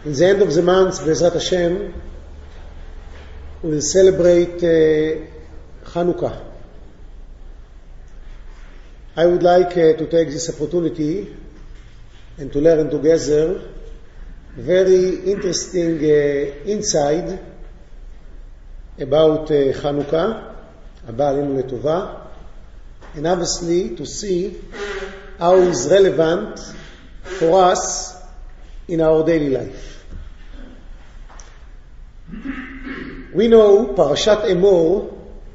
In the end of the month, Be'ezrat Hashem, we will celebrate Hanukkah. I would like to take this opportunity and to learn together very interesting insight about Hanukkah, Haba Aleinu Letova, and obviously to see how it is relevant for us in our daily life. We know Parashat Emor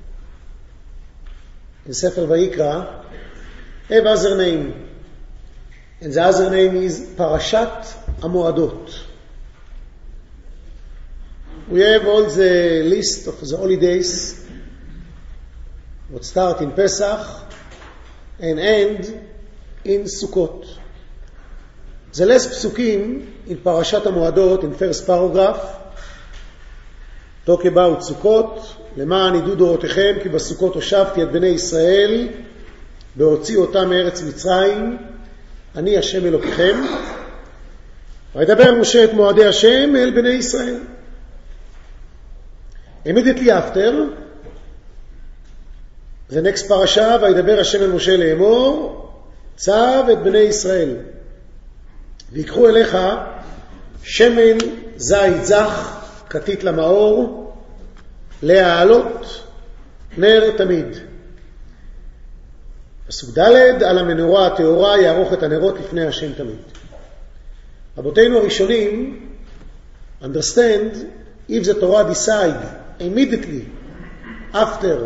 in Sefer Vayikra have other name, and the other name is Parashat Hamoadot. We have all the list of the holidays that start in Pesach and end in Sukkot. The last psukim in Parashat Hamoadot, in first paragraph, talk about Sukkot, למען ידעו דורותיכם כי בסוכות הושבתי את בני ישראל בהוציא אותם מארץ מצרים, אני השם אלוקיכם. וידבר משה את מועדי השם אל בני ישראל. Immediately after, the next parasha, וידבר השם אל משה לאמור, צב את בני ישראל. ויקחו אליך שמן זית זך, כתית למאור, להעלות נר תמיד. פסוק ד' על המנורה הטהורה יערוך את הנרות לפני השם תמיד. רבותינו הראשונים understand if the Torah decide immediately after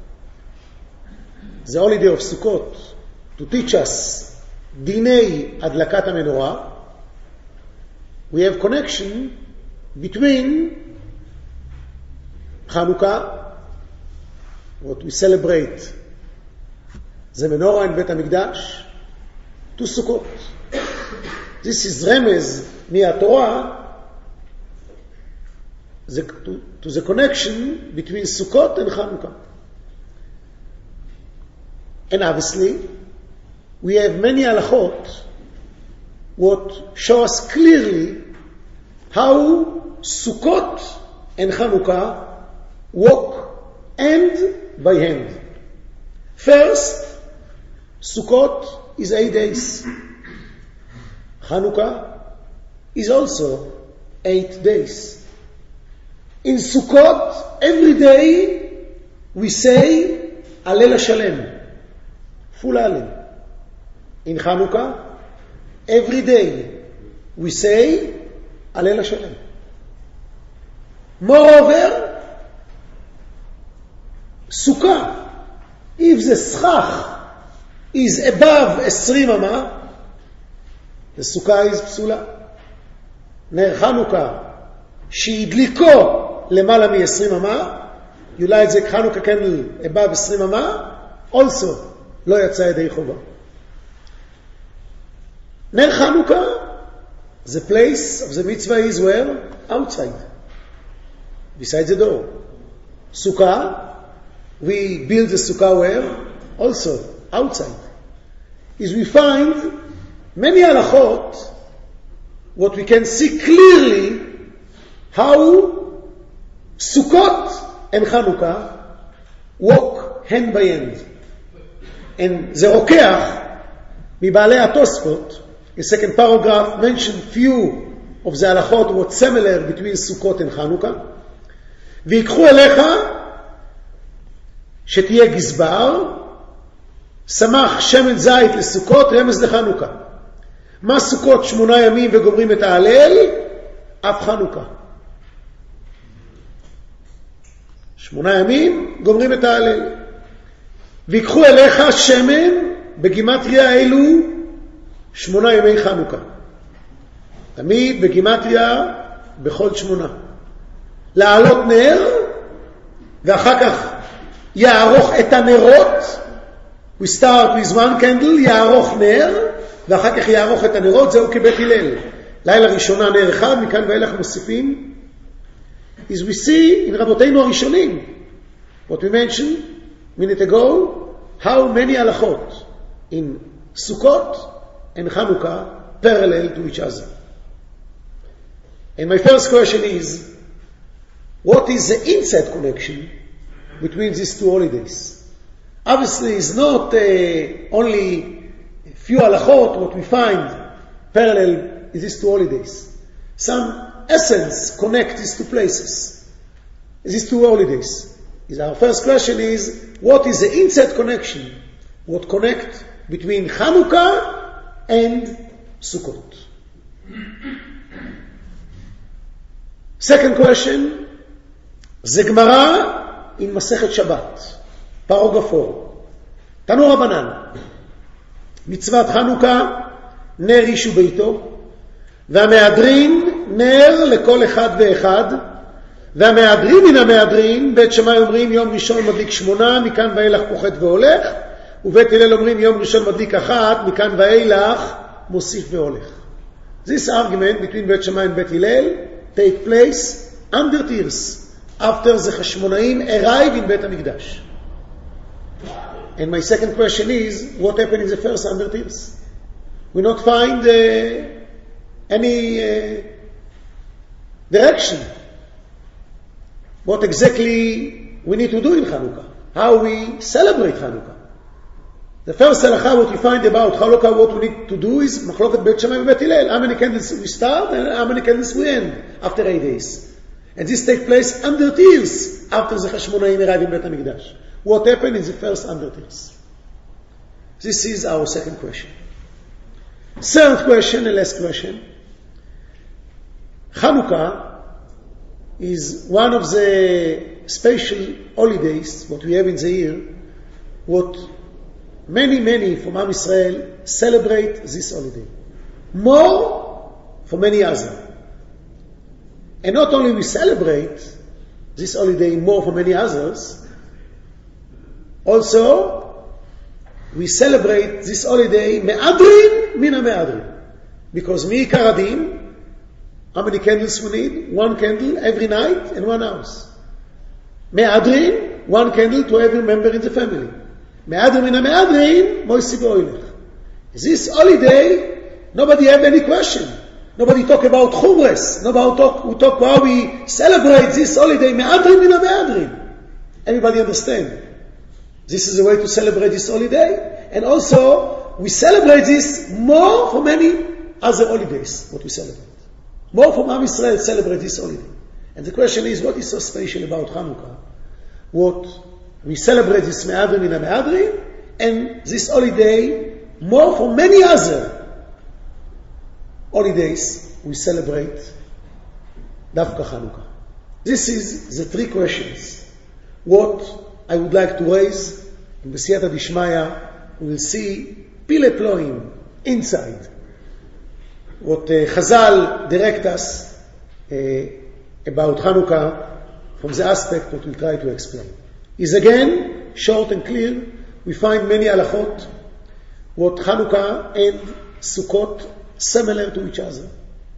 the holiday of Sukkot to teach us דיני הדלקת המנורה, we have connection between Hanukkah, what we celebrate, the menorah in Bet HaMikdash, to Sukkot. This is remez מהתורה to the connection between Sukkot and Hanukkah. And obviously, we have many halachot what show us clearly how Sukkot and Hanukkah walk hand by hand. First, Sukkot is 8 days. Hanukkah is also 8 days. In Sukkot, every day we say Hallel Shalem, full Hallel. In Hanukkah, every day we say Hallel Shalem. Moreover, Sukkah, if the schach is above 20 amah, the Sukkah is psula. נר חנוכה שהדליקו למעלה מ-20 אמ"ר, you light the Hanukkah candle above 20 אמ"ר, also לא יצא ידי חובה. נר חנוכה, the place of the mitzvah is where? Outside, beside the door. Sukkah, we build the Sukkah where? Also outside. Is we find many halachot what we can see clearly how Sukkot and Hanukkah walk hand by hand. And the Rokeach, מבעלי התוספות, in second paragraph, mentioned few of the halachot what's similar between Sukkot and Hanukkah. ויקחו אליך שתהיה גזבר, שמח שמן זית לסוכות, רמז לחנוכה. מה סוכות 8 ימים וגומרים את ההלל? אף חנוכה. 8 ימים גומרים את ההלל. ויקחו אליך שמן, בגימטריה אלו 8 ימי חנוכה. תמיד בגימטריה בכל 8. להעלות נר, ואחר כך יערוך את הנרות. We start with one candle, יערוך נר, ואחר כך יערוך את הנרות, זהו כבית הלל. לילה ראשונה נר אחד, מכאן ואילך מוסיפים. As we see in רבותינו הראשונים, what we mentioned a minute ago, how many halachot in Sukkot and Hanukkah parallel to each other. And my first question is, what is the inside connection between these two holidays? Obviously, it's not only a few halachot, what we find parallel in these two holidays. Some essence connect these two places, these two holidays. Our first question is, what is the inside connection? What connect between Hanukkah and Sukkot? Second question, the Gemara in Masechet Shabbat, paragraph 4. Tanu Rabbanan, מצוות חנוכה, נר איש וביתו, והמהדרין נר לכל אחד ואחד, והמהדרין מן המהדרין, בית שמאי אומרים יום ראשון מדליק 8, מכאן ואילך פוחת והולך, ובית הלל אומרים יום ראשון מדליק 1, מכאן ואילך מוסיף והולך. This argument between בית שמאי and בית הלל take place under tears, after the Hashmonaim arrive in בית המקדש. And my second question is, what happened in the first 100 years? We not find any direction. What exactly we need to do in Hanukkah? How we celebrate Hanukkah? The first halakha what we find about Hanukkah, what we need to do is Machloket Beit Shammai and Beit Hillel. How many candles we start and how many candles we end after 8 days? And this takes place 100 years after the Hashmonaim arrive in Beit HaMikdash. What happened in the first 100 years? This is our second question. Third question and last question. Hanukkah is one of the special holidays what we have in the year, what many from Am Yisrael celebrate this holiday. More for many others. And not only we celebrate this holiday more for many others, also we celebrate this holiday me'adrin mina me'adrin. Because mi'ikar adin, how many candles we need? 1 candle every night in 1 house. Me'adrin, 1 candle to every member in the family. Me'adrin mina me'adrin, moisi be'oilech. This holiday, nobody have any question. Nobody talk about chumres. Nobody talk how we celebrate this holiday. Me'adrin mina me'adrin. Everybody understand. This is a way to celebrate this holiday. And also, we celebrate this more for many other holidays, what we celebrate. More from Am Yisrael celebrate this holiday. And the question is, what is so special about Hanukkah? What we celebrate this me'adrin mina me'adrin, and this holiday more for many other holidays we celebrate Dafka Hanukkah. This is the 3 questions. What I would like to raise in B'siyata Dishmaya, we will see Pile Ploim inside. What Chazal direct us about Hanukkah from the aspect that we'll try to explain. Is again short and clear. We find many halachot what Hanukkah and Sukkot similar to each other.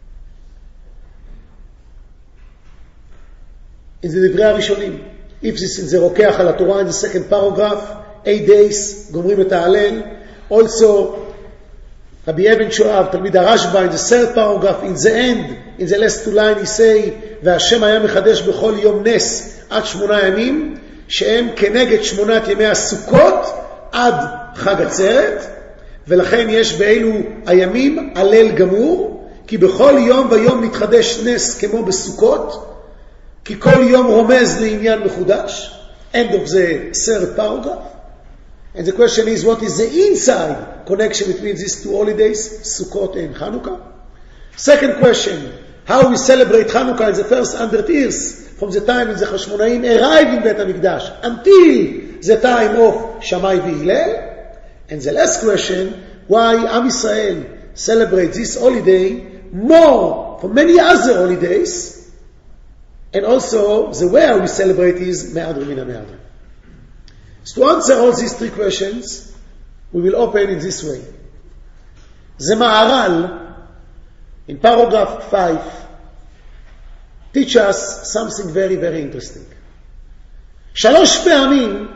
In the Divrei HaRishonim, if this is the Rokeach al Torah in the second paragraph, 8 days, Gomrim et Ha'alel. Also, Rabbi Eben Shoav, Talmid HaRashba, in the third paragraph, in the end, in the last 2 lines, he say, והשם היה מחדש בכל יום נס עד 8 ימים, שהם כנגד 8 ימי הסוכות עד חג עצרת, ולכן יש באלו הימים הלל גמור, כי בכל יום ויום מתחדש נס כמו בסוכות, כי כל יום רומז לעניין מחודש. End of the third paragraph. And the question is, what is the inside connection between these 2 holidays, Sukkot and Hanukkah? Second question, how we celebrate Hanukkah in the first 100 years, from the time the Hashmonaim arrived in Beit HaMikdash until the time of Shammai v'Hillel. And the last question, why Am Yisrael celebrate this holiday more from many other holidays, and also the way we celebrate is me'adrin mina me'adrin. So to answer all these 3 questions, we will open in this way. The Maharal, in paragraph 5, teach us something very, very interesting. 3 פעמים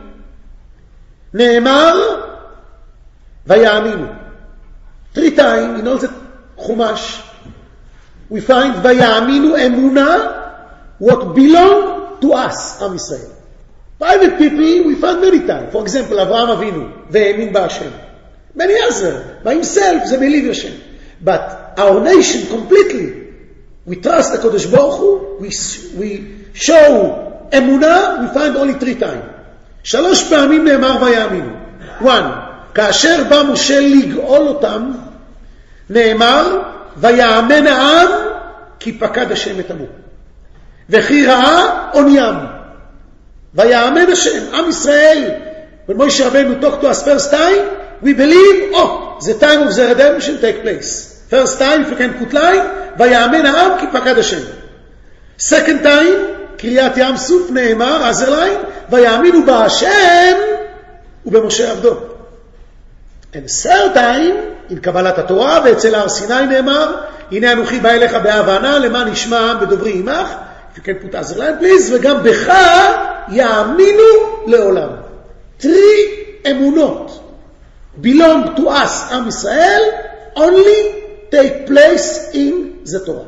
נאמר ויאמינו. 3 times in all the Chumash we find Vayaminu Emuna, what belong to us, Am Yisrael. Private people, we find many times. For example, Avraham Avinu, Ve'emin Ba'Hashem. Many others, by himself, they believe Hashem. But our nation completely, we trust the Kodesh Baruch Hu, we show Emunah, we find only 3 times. 3 פעמים נאמר ויאמינו. 1. כאשר בא משה לגאול אותם, נאמר, ויאמן העם, כי פקד השם את עמו. וכי ראה עוניים. ויאמן השם, עם ישראל, when Moshe Rabbeinu talked to us first time, we believe, the time of the redemption take place. First time, if you can put line, ויאמן העם, כי פקד השם. Second time, קריאת ים סוף נאמר, other line, ויאמינו בהשם ובמשה עבדו. And third time, in קבלת התורה, ואצל הר סיני נאמר, הנה אנוכי בא אליך בהבנה, למען ישמע העם בדוברי עמך, if you can put other line please, וגם בך יאמינו לעולם. 3 אמונות belong to us, עם ישראל, only take place in the Torah.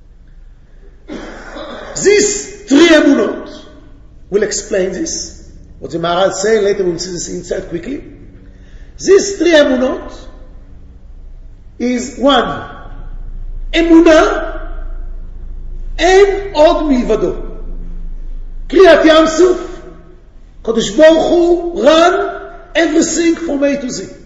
These 3 emunot, we'll explain this. What the Maharal say, later we'll see this inside quickly. These 3 emunot is 1. Emunah and od milvado. Kriyat Yam Suf, Kodesh Baruch Hu run everything from A to Z.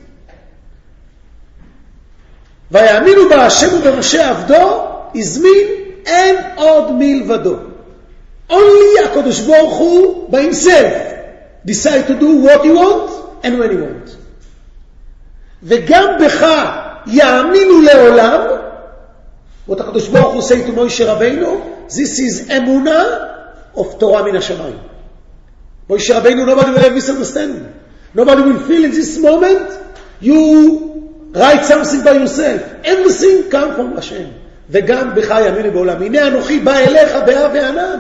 ויאמינו בהשם ובמשה עבדו הזמין אין עוד מלבדו. Only HaKadosh Baruch Hu by himself decide to do what he wants and when he wants. וגם בך יאמינו לעולם. What HaKadosh Baruch Hu say to Moshe Rabbeinu, this is emunah of Torah min hashamayim. Moshe Rabbeinu, nobody will have misunderstanding. Nobody will feel in this moment you write something by yourself. Everything comes from Hashem. וגם בך יאמינו בעולם. הנה אנוכי בא אליך באב וענן.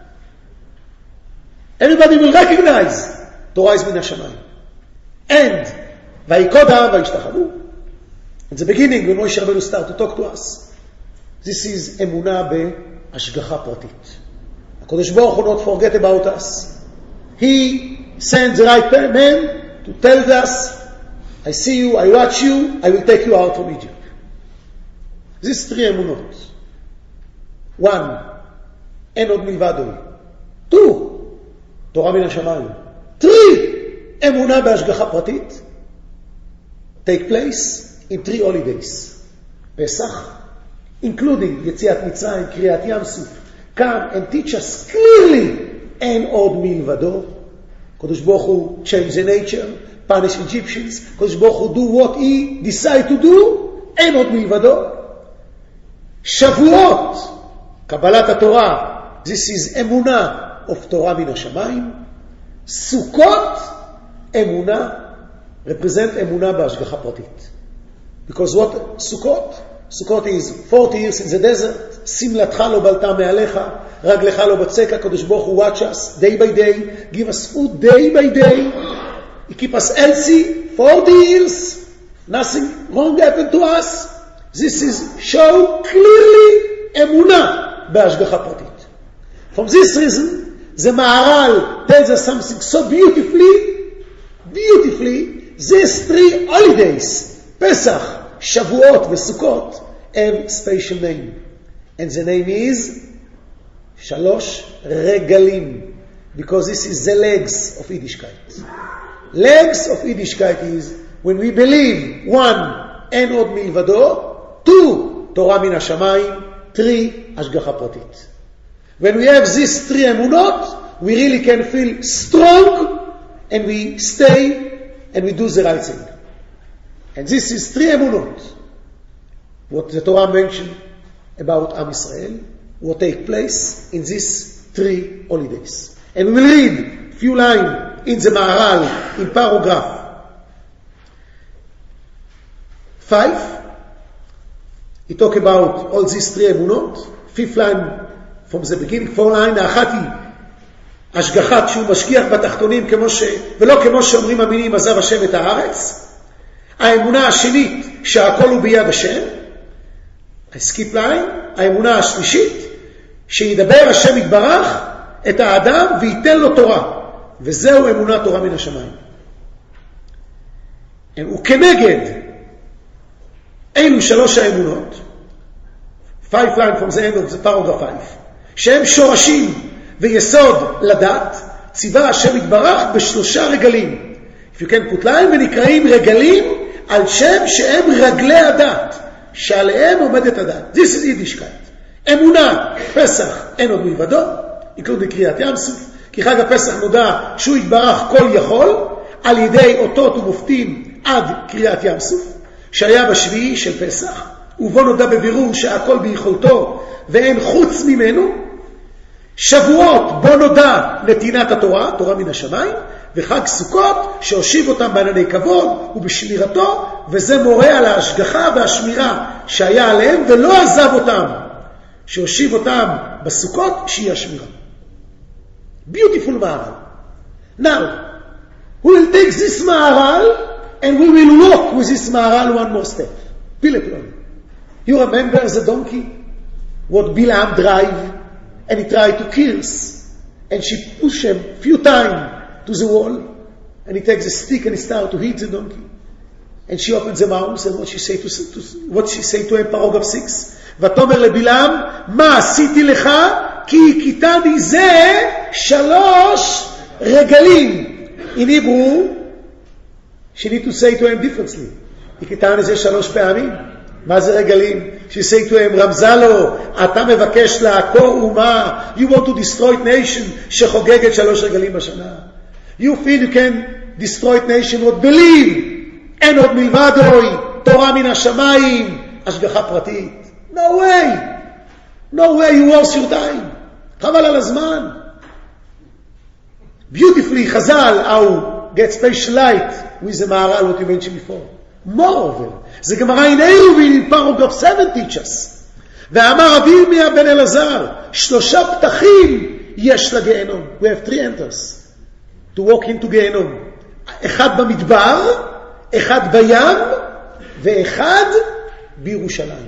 Everybody will recognize Torah is min hashamayim. And ויקוד העם וישתחוו. At the beginning, when Moshe Rabbeinu started to talk to us, this is emunah בהשגחה פרטית. HaKadosh Baruch Hu not forget about us. He sends the right man to tell us, I see you, I watch you, I will take you out from Egypt. These 3 emunot. 1. אין עוד מלבדו. 2. תורה מן השמיים. 3. אמונה בהשגחה פרטית. Take place in 3 holidays. Pesach, including יציאת מצרים, קריאת ים סוף. Come and teach us clearly אין עוד מלבדו. קדוש ברוך הוא change the nature, punish Egyptians. קדוש ברוך הוא do what he decide to do. אין עוד מלבדו. שבועות, קבלת התורה, this is אמונה of תורה מן השמיים. סוכות, אמונה, represent אמונה בהשגחה פרטית. Because what סוכות? סוכות is 40 years in the desert, שמלתך לא בלטה מעליך, רגלך לא בצקה, קדוש ברוך הוא watch us day by day, give us food day by day, he keep us healthy, 40 years, nothing wrong happened to us. This is show clearly אמונה בהשגחה פרטית. From this reason, the Maharal tells us something so beautifully, these 3 holidays, Pesach, Shavuot, וסוכות, have special name. And the name is Shalosh Regalim, because this is the legs of Yiddishkeit. Legs of Yiddishkeit is when we believe 1, אין עוד מלבדו, 2, תורה מן השמיים, 3, השגחה פרטית. When we have these 3 emunot, we really can feel strong and we stay and we do the right thing. And this is 3 emunot. What the Torah mentioned about Am Yisrael will take place in these 3 holidays. And we will read a few lines in the Maharal, in paragraph 5. He talk about all these 3 emunot. 5th line from the beginning, 4 line, האחת היא השגחת שהוא משגיח בתחתונים ולא כמו שאומרים המינים עזב השם את הארץ. האמונה השנית שהכל הוא ביד השם. skip line, האמונה השלישית, שידבר השם יתברך את האדם וייתן לו תורה. וזהו אמונה תורה מן השמיים. וכנגד אלו שלוש האמונות, 5 line from the end of the paragraph 5, שהם שורשים ויסוד לדת, ציווה השם יתברך בשלושה רגלים. If you can put line, ונקראים רגלים על שם שהם רגלי הדת, שעליהם עומדת הדת. This is Yiddishkeit. אמונה, פסח, אין עוד מלבדו, including קריאת ים סוף, כי חג הפסח נודע שהוא יתברך כל יכול, על ידי אותות ומופתים עד קריאת ים סוף, שהיה בשביעי של פסח, ובו נודע בבירור שהכל ביכולתו ואין חוץ ממנו. שבועות בו נודע נתינת התורה, תורה מן השמיים, וחג סוכות שהושיב אותם בענני כבוד ובשמירתו, וזה מורה על ההשגחה והשמירה שהיה עליהם ולא עזב אותם, שהושיב אותם בסוכות שהיא השמירה. Beautiful Maharal. Now, we will take this Maharal and we will walk with this Maharal one more step. Bilam. You remember the donkey? What Bilam drive and he tried to curse and she pushed him few times to the wall and he takes a stick and he starts to hit the donkey. And she opens the mouth and what she say to him, paragraph 6. ותאמר לבלעם, מה עשיתי לך? כי הכיתני זה 3 רגלים. In Hebrew, she need to say to him differently. הכיתני זה 3 פעמים. מה זה רגלים? She say to him, רמזה לו, אתה מבקש לעקור אומה, you want to destroy nation שחוגגת 3 רגלים בשנה. You feel you can destroy nation what believe, אין עוד מלבדוי, תורה מן השמיים, השגחה פרטית. No way. No way, you waste your time. חבל על הזמן. Beautifully, Chazal, how get special light with the Maharal, what you mentioned before. Moreover, the Gemara in Eruvin in paragraph 7 teaches, ואמר רבי ירמיה בן אלעזר, 3 פתחים יש לגיהנום. We have 3 enters to walk into גיהנום. אחד במדבר, אחד בים, ואחד בירושלים.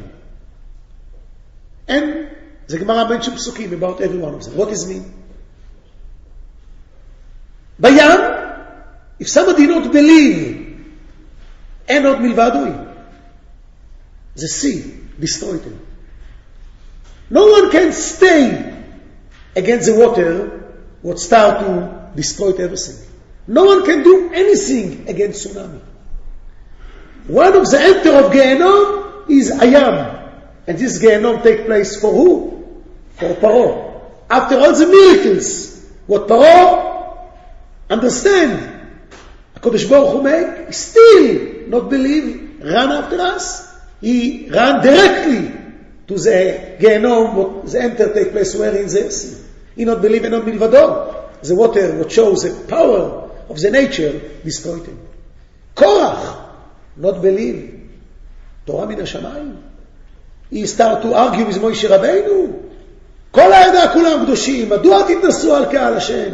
And the Gemara mentioned psukim about every one of them. What does it mean? Bayam, if somebody not believe, and not milvadui, the sea destroyed him. No one can stay against the water what start to destroy everything. No one can do anything against tsunami. One of the enter of Gehenom is Ayam. And this Gehenom take place for who? For Paro. After all the miracles, what Paro understand, HaKadosh Baruch Hu make, still not believe, run after us. He ran directly to the Gehenom, what the enter take place where in the sea. He not believe and not milvado. The water, what shows the power of the nature, destroyed him. Korach, not believe. Torah min hashamayim. He started to argue with Moshe Rabbeinu. כל העדה כולם קדושים, מדוע תתנסו על קהל השם?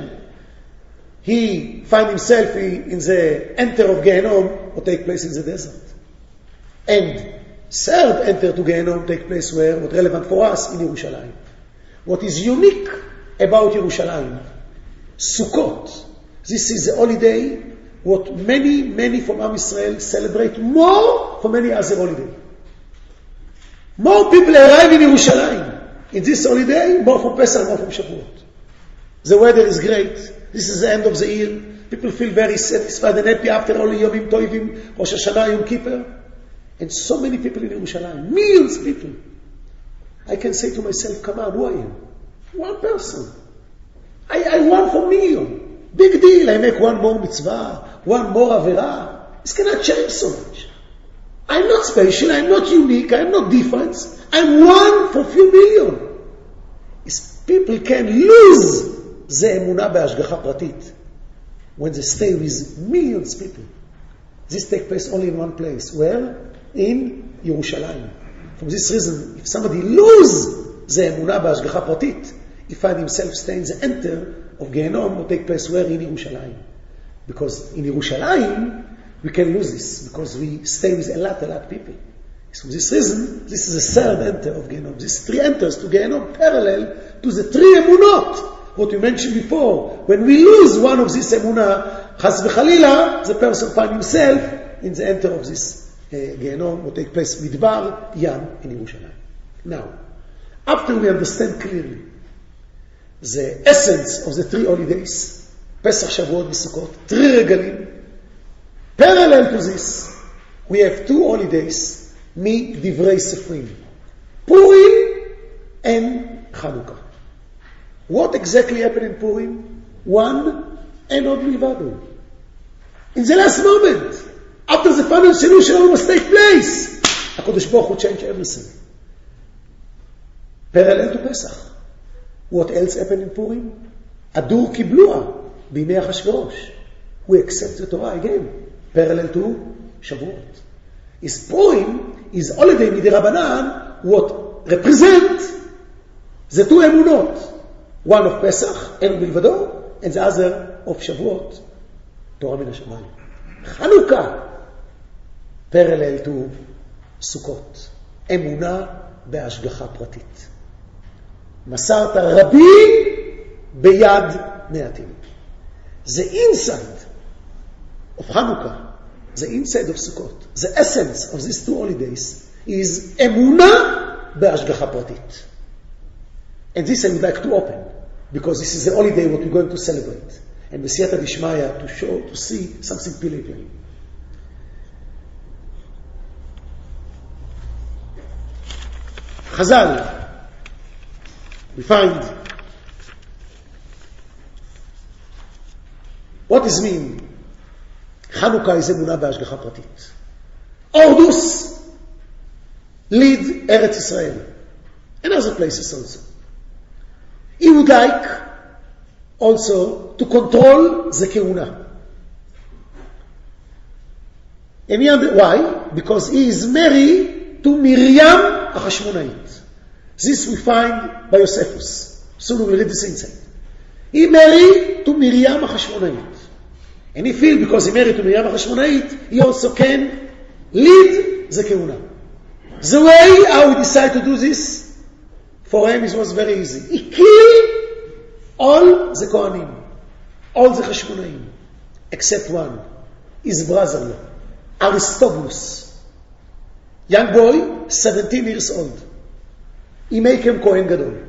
He find himself in the enter of Gehenom, what take place in the desert. And third enter to Gehenom take place where, what relevant for us, in Yerushalayim. What is unique about Yerushalayim? Sukkot. This is the holiday what many from Am Yisrael celebrate more from any other holiday. More people arrive in Yerushalayim in this holiday, more from Pesach, more from Shavuot. The weather is great. This is the end of the year. People feel very satisfied and happy after all Yomim Tovim, Rosh Hashanah, Yom Kippur. And so many people in Yerushalayim, millions of people. I can say to myself, come on, who I am? One person. I won for million. Big deal. I make one more mitzvah, one more avera. This cannot change so much. I'm not special, I'm not unique, I'm not different. I'm one for few million. People can lose the emunah be'ashgacha pratit when they stay with millions of people. This takes place only in one place. Where? In Yerushalayim. For this reason, if somebody lose the emunah be'ashgacha pratit, he find himself staying in the enter of Gehenom, will take place where? In Yerushalayim. Because in Yerushalayim, we can lose this because we stay with a lot of people. For this reason, this is the third enter of Gehenom. These three enters to Gehenom parallel to the three emunot, what we mentioned before. When we lose one of these emunah, chas v'chalila, the person finds himself in the enter of this Gehenom, what takes place Midbar Yam in Yerushalayim. Now, after we understand clearly the essence of the three holidays, Pesach, Shavuot, Sukkot, three regalim, parallel to this, we have two holidays, Mi Divrei Sefrim, Purim and Chanukah. What exactly happened in Purim? One and Od Milvado. In the last moment, after the final solution almost take place, HaKadosh Baruch Hu changed everything. Parallel to Pesach. What else happened in Purim? Adur Kiblua, Bimei Achashverosh. We accept the Torah again. Parallel to Shavuot. Is Purim is holiday midirabanan what represent the two emunot. One of Pesach, and Milvado, and the other of Shavuot, Torah min hashamayim. Chanukah, parallel to Sukkot. Emunah בהשגחה פרטית. מסרת רבים ביד מעטים. The inside of Hanukkah, the inside of Sukkot, the essence of these two holidays is אמונה בהשגחה פרטית. And this I would like to open, because this is the holiday what we're going to celebrate. And B'siyata Dishmaya to show, to see something pilgrim. Chazal, we find what does mean Chanukah is אמונה בהשגחה פרטית. Ordus lead Eretz Israel and other places also. He would like also to control the Kehuna. And why? Because he is married to Miriam HaChashmonait. This we find by Josephus. Soon we read this inside. He married to Miriam HaChashmonait. And he feels because he married to Miriam HaChashmonait, he also can lead the Kehuna. The way how he decided to do this, for him it was very easy. He killed all the Kohanim, all the Chashmonaim, except one, his brother-in-law, Aristobulus. Young boy, 17 years old. He make him Kohen Gadol.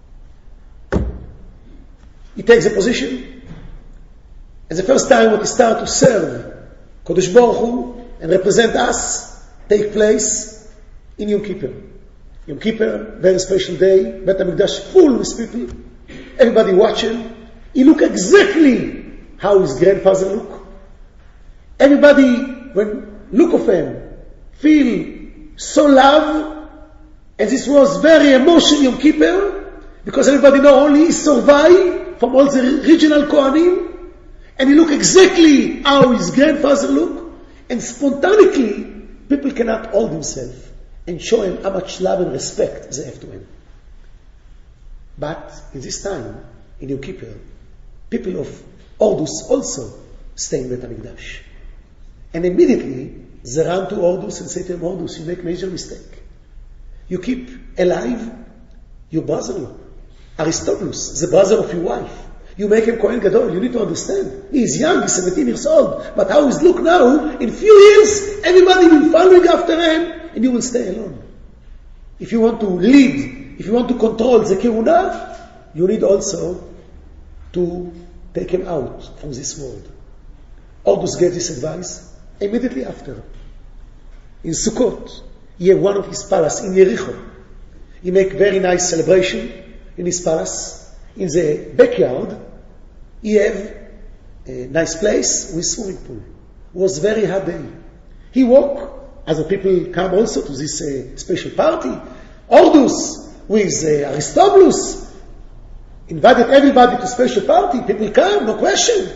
He takes a position, and the first time when he start to serve Kodesh Baruch Hu and represent us, take place in Yom Kippur. Yom Kippur, very special day, Bet HaMikdash full with people, everybody watching. He look exactly how his grandfather look. Everybody, when look of him, feel so love, and this was very emotional Yom Kippur, because everybody know only he survived from all the regional Kohanim, and he look exactly how his grandfather look, and spontaneously, people cannot hold themselves and show him how much love and respect they have to him. But in this time, in Yom Kippur, people of Ordus also stay in Bet HaMikdash. And immediately, they run to Ordus and say to him, Ordus, you make major mistake. You keep alive your brother-in-law, Aristobulus, the brother of your wife. You make him Kohen Gadol. You need to understand. He is young, he's 17 years old. But how he's look now, in few years, everybody will following after him, and you will stay alone. If you want to lead, if you want to control the Kehuna, you need also to take him out from this world. Ordus gave this advice immediately after. In Sukkot, he had one of his palace in Yericho. He make very nice celebration in his palace. In the backyard, he have a nice place with swimming pool. It was very hot day. He walk. Other people come also to this special party. Ordus with Aristobulus invited everybody to special party. People come, no question.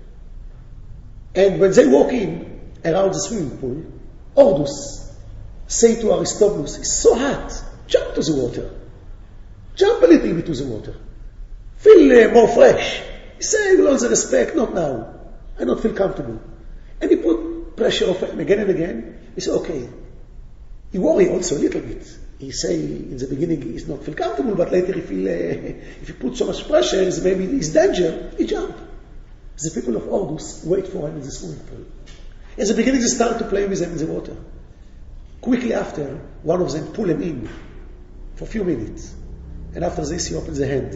And when they walk in around the swimming pool, Ordus say to Aristobulus, it's so hot, jump to the water. Jump a little bit to the water. Feel more fresh. He say, with all the respect, not now. I don't feel comfortable. And he put pressure on him again and again. He said, okay. He worry also a little bit. He say in the beginning he's not feel comfortable, but later he feel if he put so much pressure, maybe it's danger, he jump. The people of Ordus wait for him in the swimming pool. In the beginning they start to play with him in the water. Quickly after, one of them pull him in for a few minutes. And after this he opens the hand.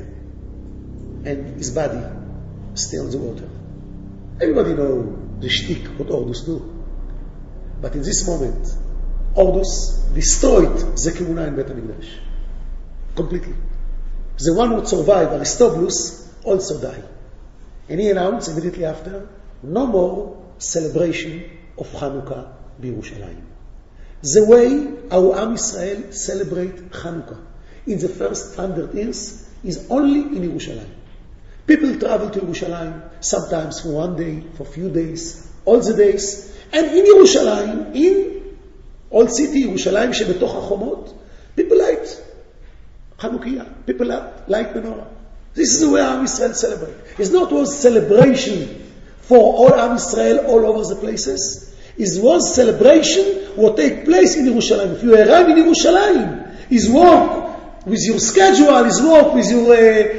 And his body stay on the water. Everybody know the shtick what Ordus do. But in this moment, Ordus destroyed the Kehuna in Beit HaMikdash. Completely. The one who survived, Aristobulus, also died. And he announced immediately after, no more celebration of Hanukkah Yerushalayim. The way our Am Yisrael celebrate Hanukkah in the first 100 years is only in Yerushalayim. People travel to Yerushalayim, sometimes for one day, for a few days, all the days. And in Yerushalayim, in old city, Yerushalayim שבתוך החומות, people light Hanukkah, people light menorah. This is the way Am Yisrael celebrate. It's not was celebration for all Am Yisrael all over the places. It was celebration what take place in Yerushalayim. If you arrive in Yerushalayim, is work with your schedule, is work with your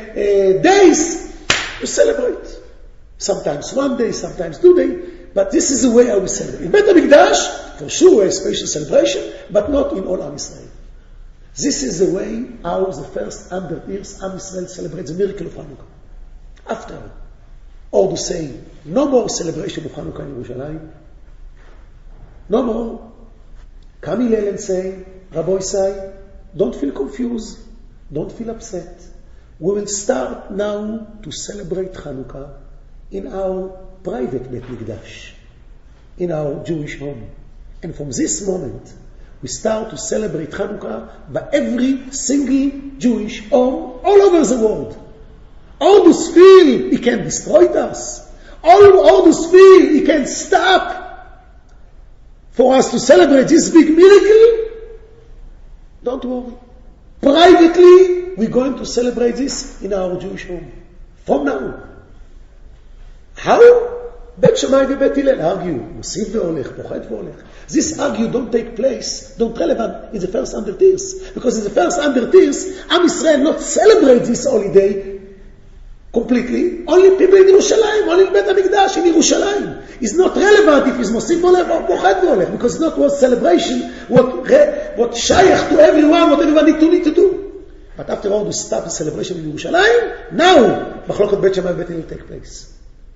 days, you celebrate. Sometimes one day, sometimes 2 days, but this is the way I will celebrate. In Beit HaMikdash, for sure, a special celebration, but not in all Am Yisrael. This is the way how the first 100 years Am Yisrael celebrates the miracle of Hanukkah. After, or to say, no more celebration of Hanukkah in Yerushalayim, no more. Come Hillel and say, Rabbi Isai, don't feel confused, don't feel upset. We will start now to celebrate Hanukkah in our private Beit Mikdash, in our Jewish home. And from this moment, we start to celebrate Hanukkah by every single Jewish home all over the world. All those feel he can destroy us. All those feel he can stop for us to celebrate this big miracle. Don't worry. Privately, we're going to celebrate this in our Jewish home. From now. How? בית שמאי ובית הלל argue, מוסיף והולך, פוחד והולך. This argue don't take place, don't relevant in the first 100 years. Because in the first 100 years, Am Yisrael not celebrate this holiday completely. Only people in Yerushalayim, only in Beit HaMikdash in Yerushalayim. It's not relevant if it's מוסיף והולך or פוחד והולך. Because it's not what celebration, what shaykh to everyone, what everyone need to do. But after all, we start the celebration in Yerushalayim. Now, מחלוקת בית שמאי ובית הלל take place.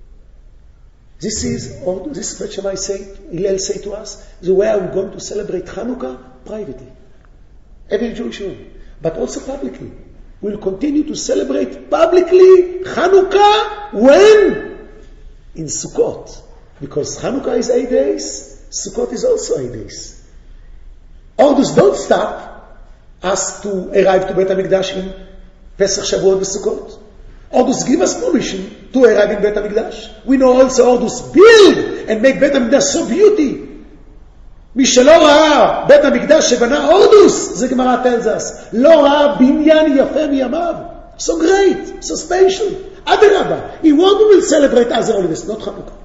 This is Beit Shammai Hillel say to us, the way we're going to celebrate Hanukkah privately. Every Jewish home. But also publicly. We'll continue to celebrate publicly Hanukkah when? In Sukkot. Because Hanukkah is 8 days, Sukkot is also 8 days. All those don't stop us to arrive to Beit HaMikdash in Pesach, Shavuot, and Sukkot. Ordus give us permission to arrive in Beit HaMikdash. We know also Ordus build and make Beit HaMikdash so beauty. מי שלא ראה בית המקדש שבנה אורדוס, זה גמרא tells us, לא ראה בניין יפה מימיו. So great, so special. אדרבה, he will celebrate other holidays, not Hanukkah.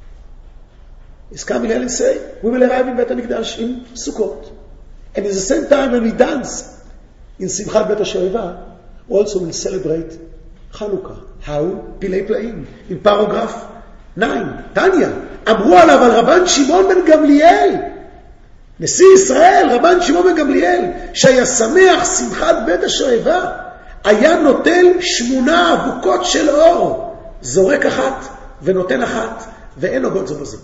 It's coming and say, we will arrive in Beit HaMikdash in Sukkot. And at the same time when we dance in Simchat Beit HaShoeva, we also will celebrate Hanukkah. How? פילי פלאים. In paragraph 9. תניא. אמרו עליו על רבן שמעון בן גמליאל. נשיא ישראל, רבן שמעון בן גמליאל, שהיה שמח שמחת בית השואבה, היה נוטל 8 אבוקות של אור. זורק אחת ונוטל אחת, ואין נוגעות זו בזו.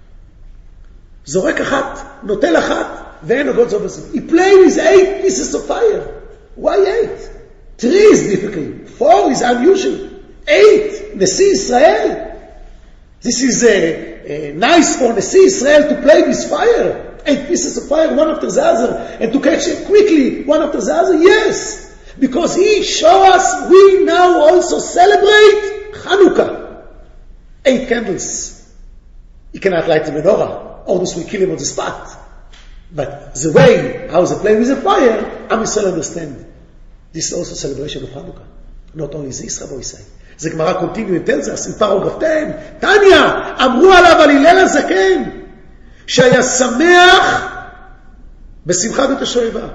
זורק אחת, נוטל אחת, ואין נוגעות זו בזו. He played with 8 pieces of fire. Why 8? 3 is difficult. 4 is unusual. 8, Nasi Israel. This is nice for Nasi Israel to play with fire. 8 pieces of fire, one after the other, and to catch it quickly, one after the other. Yes, because he show us we now also celebrate Hanukkah. 8 candles. You cannot light the menorah, or this will kill him on the spot. But the way how they play with the fire, Am Yisrael understand. This is also a celebration of Hanukkah. Not only this, Rabbi Isai. The Gemara continues and tells us in paragraph 10, תניא, אמרו עליו על הלל הזקן, שהיה שמח בשמחה בתשואבה.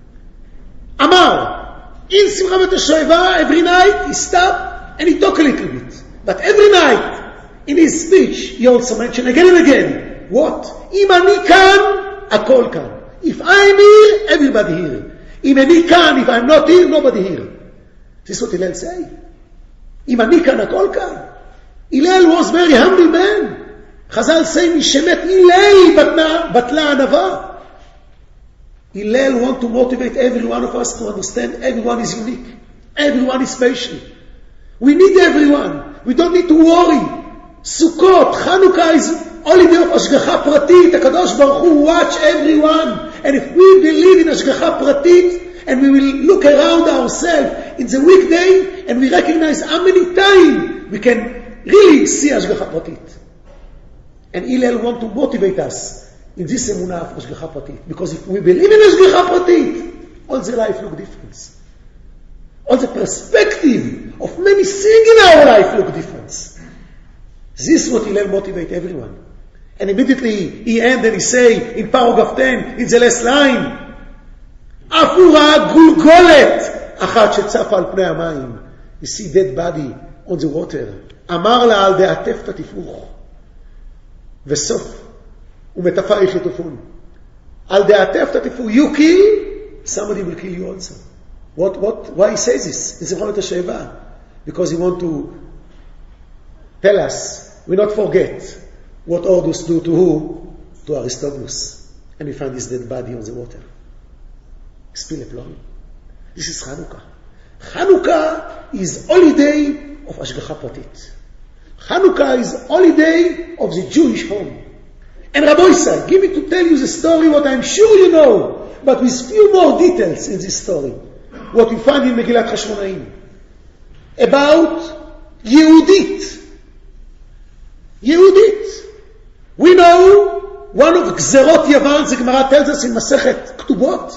אמר, in שמחה בתשואבה, every night he stopped and he talked a little bit. But every night, in his speech, he also mentioned again and again, what? אם אני כאן, הכל כאן. If I'm here, everybody here. אם אני כאן, if I'm not here, nobody here. This is what Hillel say. אם אני כאן, הכל כאן. Hillel was very humble man. Chazal say, מי שמת Hillel בטלה ענווה. Hillel want to motivate every one of us to understand everyone is unique. Everyone is special. We need everyone. We don't need to worry. Sukkot, Chanukah is holiday of Ashgacha Pratit. HaKadosh Baruch Hu watch everyone. And if we believe in Ashgacha Pratit, and we will look around ourselves in the weekday, and we recognize how many times we can really see Ashgacha Pratit. And Hillel want to motivate us in this emunah of Ashgacha Pratit. Because if we believe in Ashgacha Pratit, all the life look different. All the perspective of many things in our life look different. This is what Hillel motivate everyone. And immediately he end and he say in paragraph 10, in the last line, אף הוא ראה גולגולת אחת שצפה על פני המים. You see dead body on the water. אמר לה על דעתך תתפוך. וסוף. ומטפה יש לטופון. על דעתך תתפוך. You kill, somebody will kill you also. Why he says this? In Simchat HaShoeva. Because he want to tell us, we not forget what Ordus do to who? To Aristobulus. And we find his dead body on the water. Spill a plum. This is Chanukah. Chanukah is holiday of Ashgacha Pratit. Chanukah is holiday of the Jewish home. And Rabbi Isai, give me to tell you the story, what I'm sure you know, but with few more details in this story. What we find in Megillat Hashmonaim. About Yehudit. Yehudit. We know one of Gzerot Yavan, the Gemara tells us in Masechet Ktubot,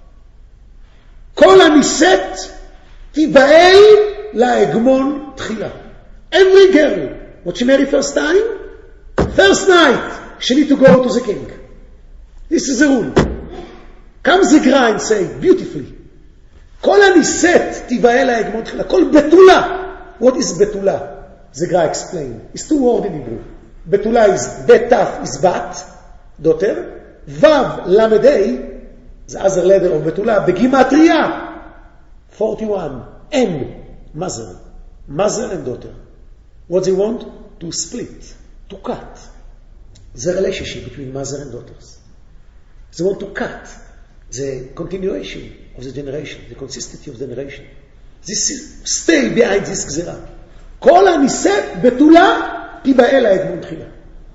כל הנישאת תיבעל להגמון תחילה. Every girl, what she married first time, first night, she need to go to the king. This is the rule. Comes the Gra and say, beautifully, כל הנישאת תיבעל להגמון תחילה. כל בתולה. What is בתולה? The Gra explain. It's two words in Hebrew. בתולה is betaf is bat, daughter. Vav lamedei, the other letter of betula, begimatria, 41, and mother. Mother and daughter. What they want? To split, to cut the relationship between mother and daughters. They want to cut the continuation of the generation, the consistency of the generation. This is, stay behind this gzera. כל הנישאת בתולה תיבעל להגמון תחילה.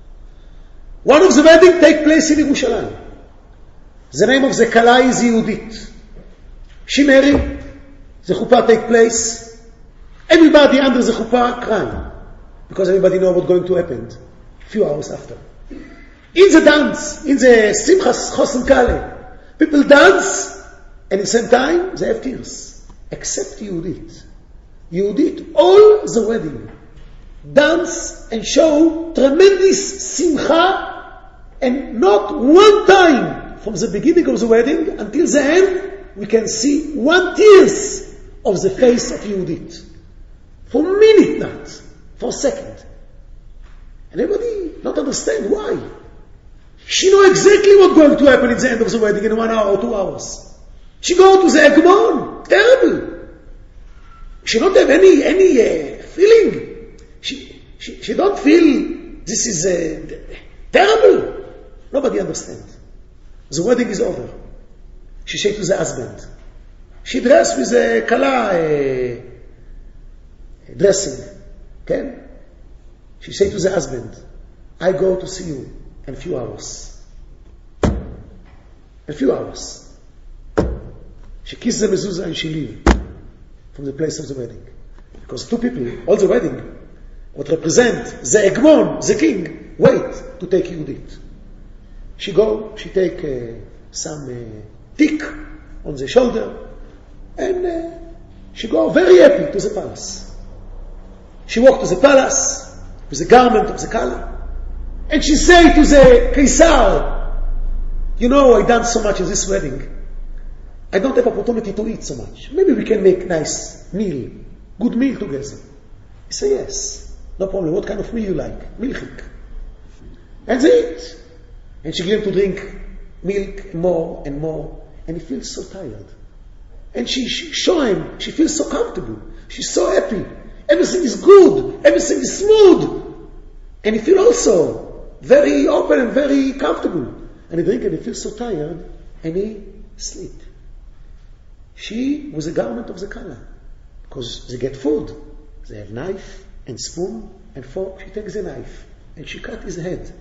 One of the weddings take place in Yerushalayim. The name of the Kala is Yehudit. She married, the chuppah take place, everybody under the chuppah crying, because everybody know what's going to happen a few hours after. In the dance, in the Simchas Chosen Kale, people dance, and at the same time, they have tears. Except Yehudit. Yehudit, all the wedding, dance and show tremendous simcha, and not one time, from the beginning of the wedding until the end, we can see one tears of the face of Yehudit. For a minute not, for a second. And everybody not understand why. She know exactly what's going to happen at the end of the wedding in 1 hour or 2 hours. She go to the Egmon, terrible. She don't have any feeling. She don't feel this is terrible. Nobody understands. The wedding is over. She said to the husband. She dressed with a kala dressing. Okay? She said to the husband, I go to see you in a few hours. A few hours. She kissed the mezuzah and she leave from the place of the wedding. Because two people, all the wedding, what represent the Egmon, the king, wait to take Yehudit. She go, she take some tick on the shoulder, and she go very happy to the palace. She walk to the palace with the garment of the Kala, and she say to the Kaisar, I done so much in this wedding. I don't have opportunity to eat so much. Maybe we can make nice meal, good meal together. He say, yes, no problem. What kind of meal you like? Milchik. And they eat. And she gave him to drink milk more and more. And he feels so tired. And she show him, she feels so comfortable. She's so happy. Everything is good. Everything is smooth. And he feels also very open and very comfortable. And he drink and he feels so tired. And he sleep. She was a garment of the color. Because they get food. They have knife and spoon and fork. She takes the knife and she cut his head.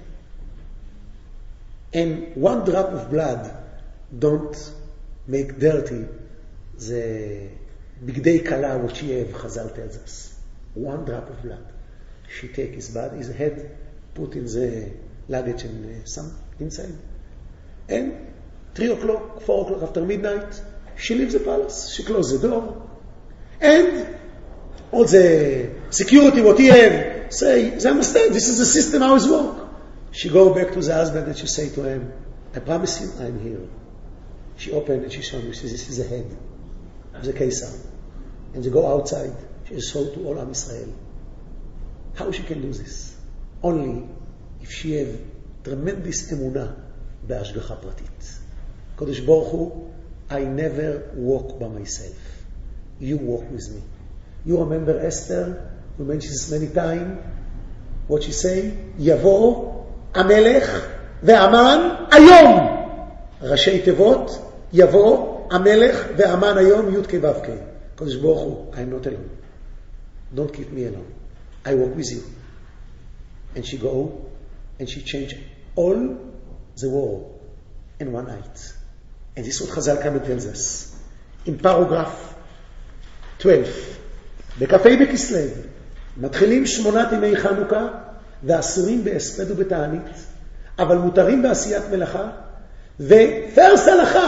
And one drop of blood don't make dirty the bigdei kala what she have. Chazal tells us. One drop of blood. She take his body, his head, put in the luggage and some inside. And 3 o'clock, 4 o'clock after midnight, she leaves the palace. She closes the door. And all the security, what he have, say, they understand, this is the system, how it works. She go back to the husband and she say to him, I promise you, I'm here. She opened and she showed me, she says, this is the head of the Caesar. And they go outside. She showed to all Am Israel. How she can do this? Only if she have tremendous emunah בהשגחה פרטית. קדוש ברוך הוא, I never walk by myself. You walk with me. You remember Esther, we mentioned this many times, what she say? יבוא המלך והמן היום. ראשי תיבות, יבוא המלך והמן היום, י' כ' ו' כ'. קדוש ברוך הוא, I'm not alone. Don't keep me alone. I walk with you. And she go, and she change all the world in one night. And this is what Chazal come and tells us. In paragraph 12, בכ"ה בכסלו, מתחילים 8 ימי חנוכה, ואסורים בהספד ובתענית, אבל מותרים בעשיית מלאכה, ופרס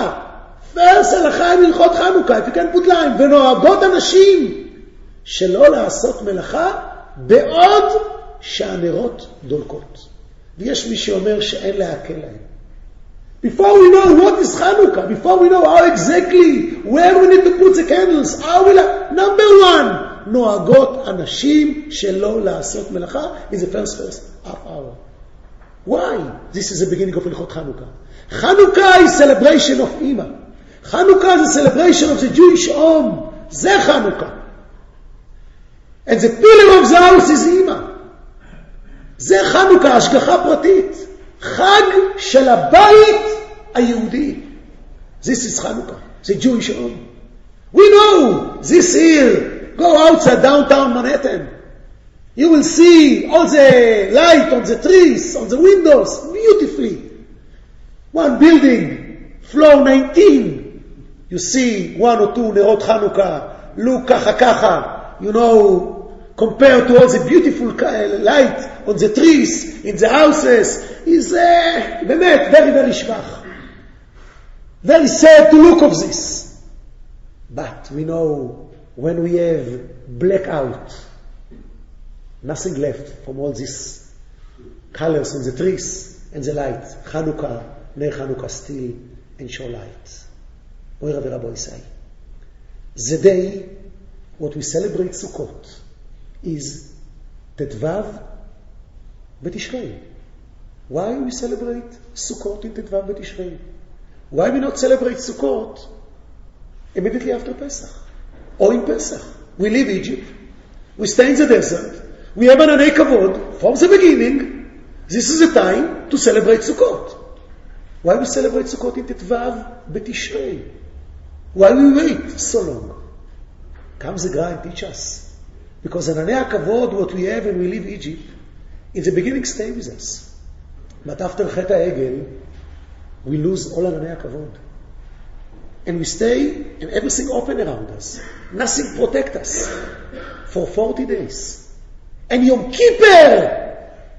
הלכה עם הלכות חנוכה, if you can put line, ונוהגות אנשים שלא לעשות מלאכה, בעוד שהנרות דולקות. ויש מי שאומר שאין להקל להם. Before we know what is Hanukkah, before we know how exactly, where we need to put the candles, how we number 1, נוהגות אנשים שלא לעשות מלאכה, is the first half hour. Why? This is the beginning of הלכות Hanukkah. Hanukkah is celebration of Ima. Hanukkah is a celebration of the Jewish home. זה Hanukkah. And the pillar of the house is Ima. זה חנוכה, השגחה פרטית. חג של הבית היהודי. This is Hanukkah, the Jewish home. We know this year, go outside downtown Manhattan. You will see all the light on the trees, on the windows, beautifully. One building, floor 19. You see 1 or 2 נרות Hanukkah, look ככה, compared to all the beautiful light on the trees, in the houses, is באמת, very, very schwach. Very sad to look of this. But we know when we have blackout, nothing left from all these colors on the trees and the light. Hanukkah, Ner Hanukkah still and show light. Oira v'Rabo Isai. The day what we celebrate Sukkot is Tetvav B'Tishrei. Why we celebrate Sukkot in Tetvav B'Tishrei? Why we not celebrate Sukkot immediately after Pesach? Or in Pesach? We leave Egypt. We stay in the desert. We have an Anei Kavod from the beginning. This is the time to celebrate Sukkot. Why we celebrate Sukkot in Tetvav B'Tishrei? Why we wait so long? Comes the Gra and teach us. Because an Anei Kavod, what we have when we leave Egypt, in the beginning stay with us. But after Chet HaEgel, we lose all Anei Kavod. And we stay, and everything open around us. Nothing protect us. For 40 days. And Yom Kippur,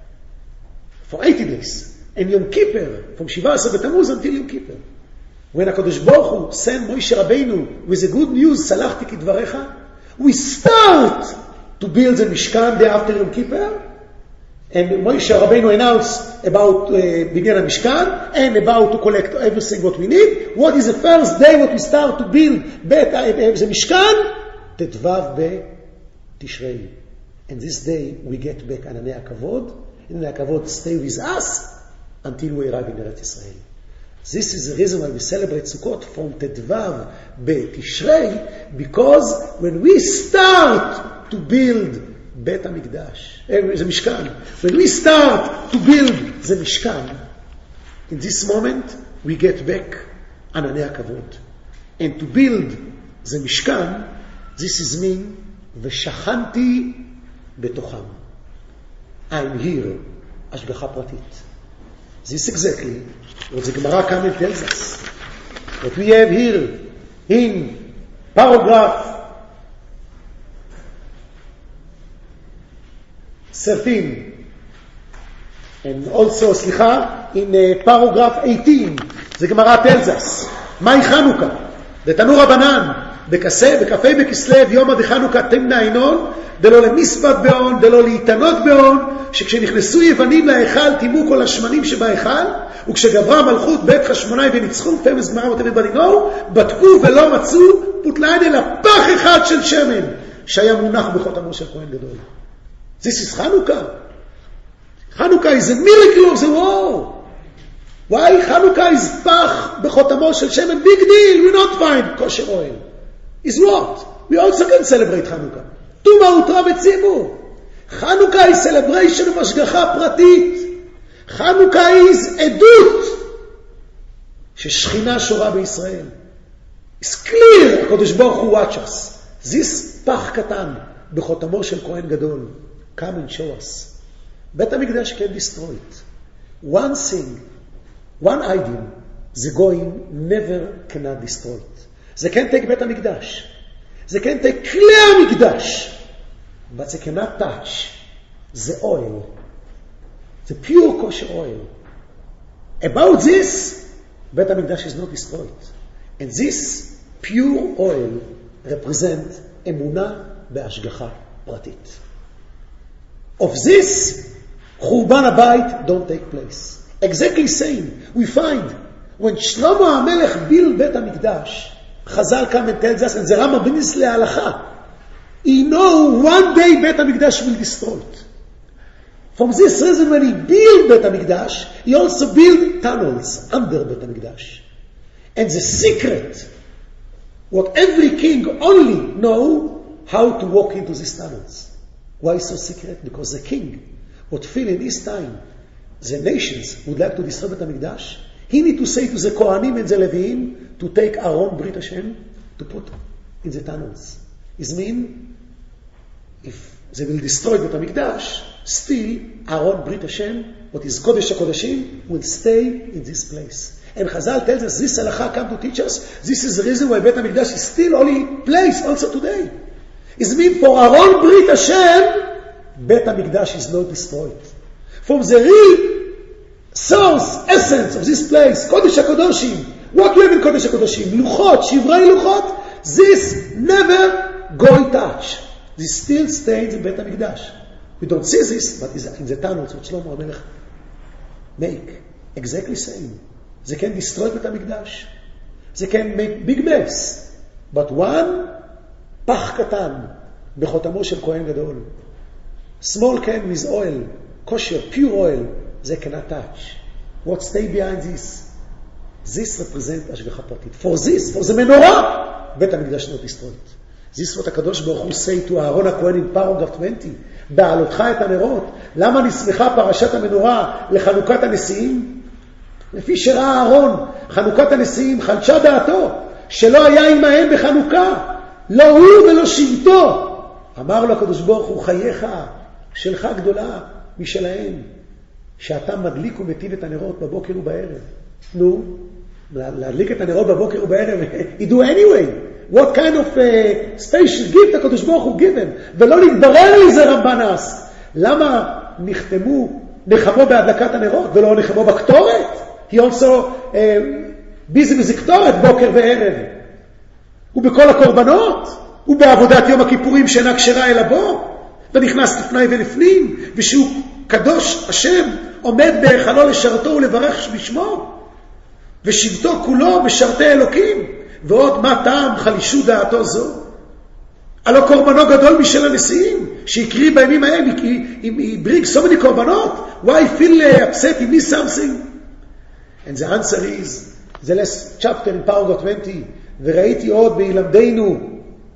for 80 days. And Yom Kippur, from Shiva Asar B'Tammuz until Yom Kippur. When HaKadosh Baruch Hu sent Moshe Rabbeinu with the good news, Salachti Kidvarecha, we start to build the Mishkan day after Yom Kippur, And Moshe Rabbeinu announced about Binyan HaMishkan and about to collect everything what we need. What is the first day what we start to build the Mishkan? Tetvav Tishrei. And this day we get back Ananei HaKavod. Ananei HaKavod stay with us until we arrive in Eretz Israel. This is the reason why we celebrate Sukkot from Tetvav Tishrei, because when we start to build Bet HaMikdash, the Mishkan, when we start to build the Mishkan, in this moment we get back Ananei HaKavod. And to build the Mishkan, this is mean V'shachanti betocham. I'm here, Ashgacha Pratit. This is exactly what the Gemara Kamel tells us. What we have here in paragraph 13, and also, in paragraph 18, the Gemara tells us, Mai Chanukah, the Tanur Abanan, בקפה בכסלו יומא דחנוכה תמנע עינון דלא למספד בעון דלא להתענות בעון שכשנכנסו יוונים להיכל טימו כל השמנים שבהיכל וכשגברה מלכות בית חשמונאי וניצחו פמס גמרא ותמיד בלינור בדקו ולא מצאו פוטלן אלא פח אחד של שמן שהיה מונח בחותמו של כהן גדול. This is Hanukkah. Hanukkah is a miracle of the world. Why? Hanukkah is pach בחותמו של שמן. Big deal. We not find kosher oil. Is what? We also can celebrate Hanukkah. Tuma utra betzibur. Hanukkah is celebration of השגחה פרטית. Hanukkah is עדות ששכינה שורה בישראל. It's clear. הקדוש ברוך הוא watch us. This פח קטן בחותמו של כהן גדול. Come and show us. בית המקדש can destroy it. One thing, one item, the goyim never cannot destroy it. They can take בית המקדש. They can take כלי המקדש. But they cannot touch the oil. The pure kosher oil. About this, בית המקדש is not destroyed. And this pure oil represents אמונה בהשגחה פרטית. Of this, חורבן הבית don't take place. Exactly same. We find when שלמה המלך built בית המקדש, חז"ל come and tells us, and זה רמב"ם בניס להלכה, he know one day בית המקדש will destroy it. From this reason, when he built בית המקדש, he also built tunnels under בית המקדש. And the secret, what every king only know, how to walk into these tunnels. Why so secret? Because the king would feel in his time the nations would like to destroy בית המקדש. He need to say to the Kohanim and the Leviim to take Aaron Brit Hashem to put in the tunnels. It means if they will destroy בית המקדש, still Aaron Brit Hashem, what is Kodesh HaKodeshim, will stay in this place. And Chazal tells us this halacha come to teach us. This is the reason why בית המקדש is still only place also today. It means for Aaron Brit Hashem, בית המקדש is not destroyed. From the real source, essence of this place, Kodesh HaKodeshim, what we have in Kodesh HaKodeshim? Luchot, Shivrei Luchot, this never go in touch. This still stays in בית המקדש. We don't see this, but it's in the tunnels which Shlomo HaMelech make. Exactly same. They can destroy בית המקדש. They can make big mess. But one, פח קטן, בחותמו של כהן גדול. Small can with oil, kosher, pure oil, they cannot touch. What stay behind this? This represents השגחה פרטית. For this, for the menorah, בית המקדש not destroyed. This is what הקדוש ברוך הוא say to אהרון הכהן in paragraph 20. בעלותך את הנרות. למה נסמכה פרשת המנורה לחנוכת הנשיאים? לפי שראה אהרון, חנוכת הנשיאים חלשה דעתו, שלא היה עמהם בחנוכה. לא הוא ולא שבטו. אמר לו הקדוש ברוך הוא, חייך שלך גדולה משלהם, שאתה מדליק ומטיל את הנרות בבוקר ובערב. נו, להדליק את הנרות בבוקר ובערב, he do anyway. What kind of special gift הקדוש ברוך הוא given? ולא להתברר לזה רמב"נס. למה נחמו בהדלקת הנרות ולא נחמו בקטורת? He also busy with קטורת בוקר וערב. ובכל הקורבנות, ובעבודת יום הכיפורים שאינה כשרה אלא בו, ונכנס לפני ולפנים, ושהוא קדוש השם עומד בהיכלו לשרתו ולברך בשמו, ושבטו כולו משרתי אלוקים, ועוד מה טעם חלישות דעתו זו? הלא קורבנו גדול משל הנשיאים, שהקריב בימים ההם, he brings so many קורבנות, why feel upset, he needs something? And the answer is, the last chapter in paragraph 20, וראיתי עוד בילמדנו,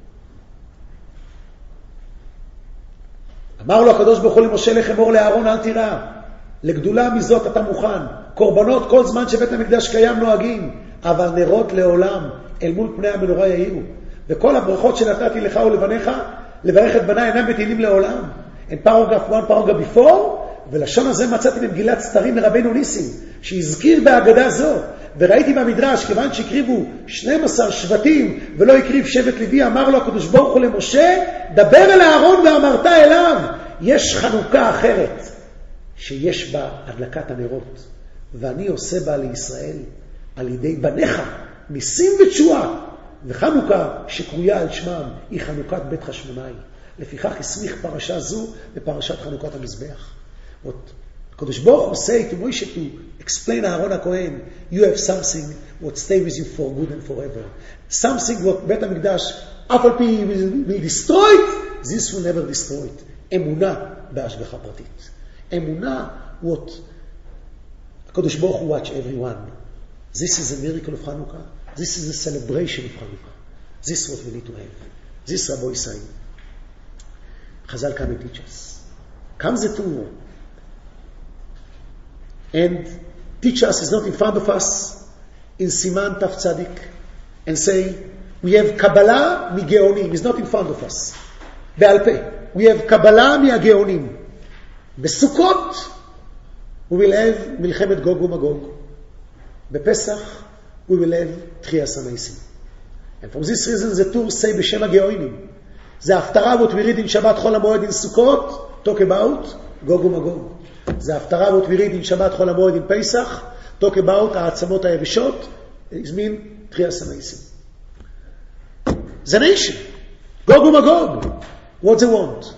אמר לו הקדוש ברוך הוא למשה לך אמור לאהרון אל תירא, לגדולה מזאת אתה מוכן, קורבנות כל זמן שבית המקדש קיים נוהגים, אבל נרות לעולם אל מול פני המנורה יאירו, וכל הברכות שנתתי לך ולבניך לברך את בניי אינם בטלים לעולם. In paragraph 1, paragraph before, ולשון הזה מצאתי במגילת סתרים מרבנו ניסים, שהזכיר בהגדה זו, וראיתי במדרש, כיוון שהקריבו 12 שבטים ולא הקריב שבט לוי, אמר לו הקדוש ברוך הוא למשה, דבר אל אהרון ואמרת אליו, יש חנוכה אחרת שיש בה הדלקת הנרות, ואני עושה בה לישראל על ידי בניך ניסים ותשועה, וחנוכה שקרויה על שמם היא חנוכת בית חשמונאי. לפיכך הסמיך פרשה זו בפרשת חנוכת המזבח. What Kodesh Baruch Hu say to Moshe to explain Aaron HaKohen, you have something what stay with you for good and forever. Something what Bet HaMikdash, after he will destroy it, this will never destroy it. Emunah בהשגחה פרטית. Emunah what Kodesh Baruch Hu watch everyone. This is a miracle of Hanukkah. This is a celebration of Hanukkah. This is what we need to have. This Rabbi Yisrael. Chazal come and teach us. Comes the Torah and teach us, is not in front of us, in Siman Taf Tzadik, and say, we have Kabbalah mi Geonim, is not in front of us. Be'al Peh. We have Kabbalah mi Geonim. Besukot, we will have Milchemet Gog uMagog. Bepesach, we will have Tchias HaMeisim. And for this reason, the Torah say B'Shem HaGeonim. The Haftarah what we read in Shabbat Chol HaMoed in Sukkot, talk about Gog uMagog. The Haftarah what we read in Shabbat Chol HaMoed in Pesach, talk about העצמות היבשות, it means Tchias HaMeisim. The nation, Gog uMagog, what they want?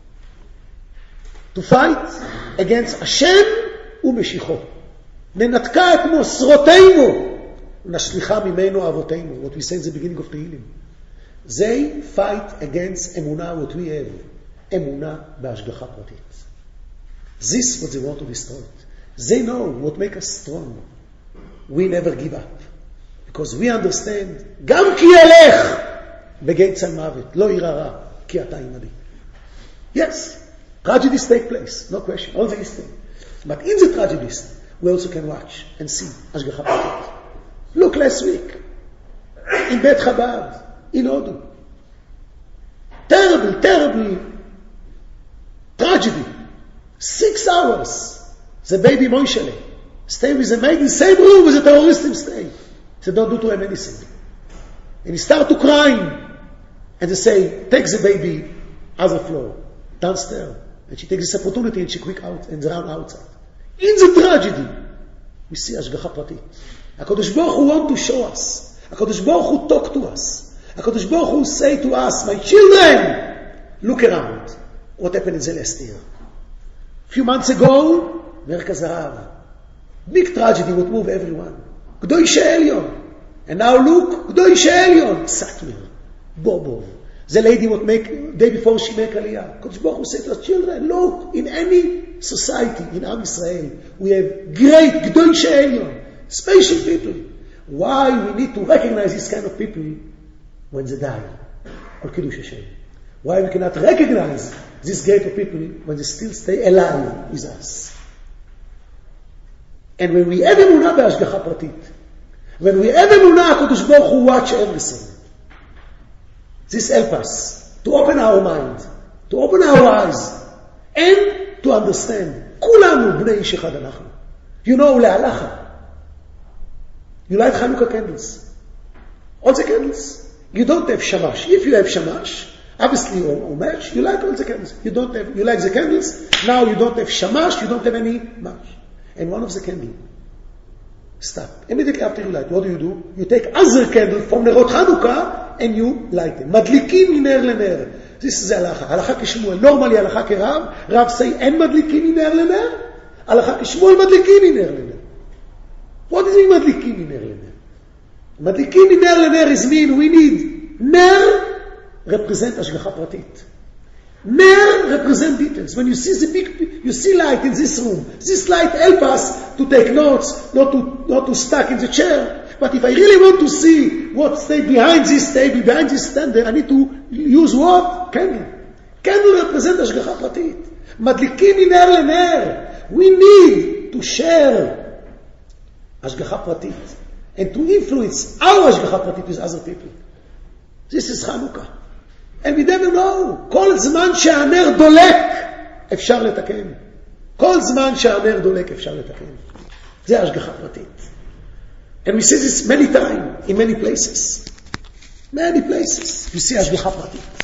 To fight against Hashem ומשיחו. ננתקה את מוסרותינו ונשליחה ממנו אבותינו. What we say in the beginning of Tehillim. They fight against Emunah, what we have. Emunah בהשגחה פרטית. This is what they want to destroy. They know what makes us strong. We never give up. Because we understand, גם כי ילך בגיא צל מוות, לא ירא רע, כי אתה עמדי. Yes, tragedies take place, no question, all the history. But in the tragedies, we also can watch and see השגחה פרטית. Look last week, in Bet Chabad, in Odu. Terrible tragedy. 6 hours. The baby Moishele stay with the maid in the same room with the terrorists stay. They don't do to him anything. And he start to crying. And they say, take the baby other floor, downstairs. And she takes this opportunity and she quick out and run outside. In the tragedy, we see השגחה פרטית. HaKadosh Baruch Hu want to show us. HaKadosh Baruch Hu talk to us. HaKadosh Baruch Hu say to us, my children, look around. What happened in the last year? A few months ago, Merkaz Harav. Big tragedy would move everyone. Gdoi She'elyon. And now look, Gdoi She'elyon. Satmir. Bobov. The lady would make, day before she make Aliyah. HaKadosh Baruch Hu said to us, children, look, in any society, in Am Yisrael, we have great Gdoi She'elyon. Special people. Why we need to recognize this kind of people when they die? Or Kiddush Hashem. Why we cannot recognize this group of people when they still stay alive with us? And when we have emunah בהשגחה פרטית, when we have emunah, HaKadosh Baruch Hu watch everything. This helps us to open our mind, to open our eyes, and to understand. כולנו בני איש אחד אנחנו. You know, להלכה. You light Hanukkah candles. All the candles. You don't have shamash. If you have shamash, obviously or match, you light all the candles. You like the candles. Now you don't have shamash, you don't have any match. And one of the candles, stop. Immediately after you light, what do? You take other candle from Nerot Hanukkah and you light them. Madlikim ner lener. This is הלכה. הלכה כשמואל. נורמלי הלכה כרב. רב say אין מדליקים מנר לנר. הלכה כשמואל מדליקים מנר לנר. What does it mean מדליקים מנר לנר? מדליקים מנר לנר is mean we need נר represent השגחה פרטית. נר represent details. When you see the big, you see light in this room. This light help us to take notes, not to stuck in the chair. But if I really want to see what stay behind this table, behind this stand, I need to use what? Candle. Candle represent השגחה פרטית. מדליקים מנר לנר. We need to share השגחה פרטית. And to influence our השגחה פרטית with other people. This is Chanukah. And we never know. כל זמן שהנר דולק, אפשר לתקן. כל זמן שהנר דולק, אפשר לתקן. זה השגחה פרטית. And we see this many times, in many places. Many places. You see השגחה פרטית.